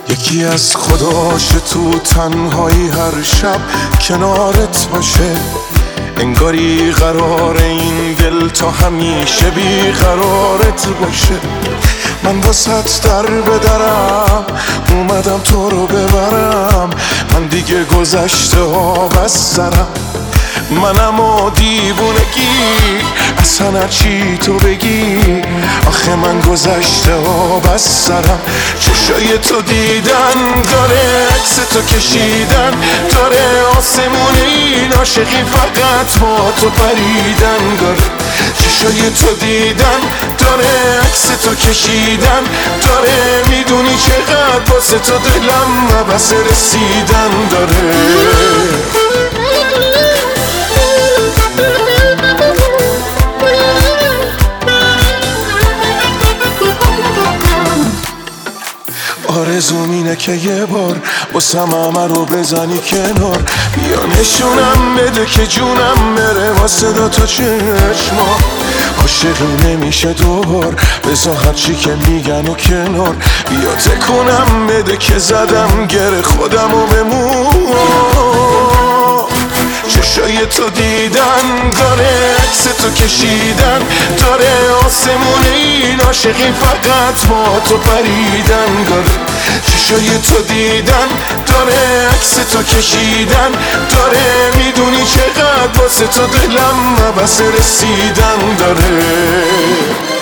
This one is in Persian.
یکی از خداش تو تنهایی هر شب کنارت باشه، انگاری قرار این دل تا همیشه بیقرارت باشه. من واسط در بدرم اومدم تو رو ببرم، من دیگه گذشته ها بس سرم. منم و دیوونگی اصلا هرچی تو بگی، آخه من گذشته ها بس سرم. چشای تو دیدن داره، عکس تو کشیدن داره، آسمون این عاشقی فقط با تو پریدن داره. چشای تو دیدن داره، عکس تو کشیدن داره، میدونی چقدر واسه تو دلم نبس رسیدن داره. آرزوم اینه که یه بار واسم همه رو بزنی کنار، بیا نشونم بده که جونم بره با صدا تو چشما. عاشقی نمیشه دوبار، بذار هرچی که میگن و کنار، بیا تکونم بده که زدم گره خودم و چشای تو دیدن داره، عکس تو کشیدن داره، آسمون این عاشقی فقط با تو پریدن داره. چشای تو دیدن داره، عکس تو کشیدن داره، میدونی چقدر واسه تو دلم نبس رسیدن داره.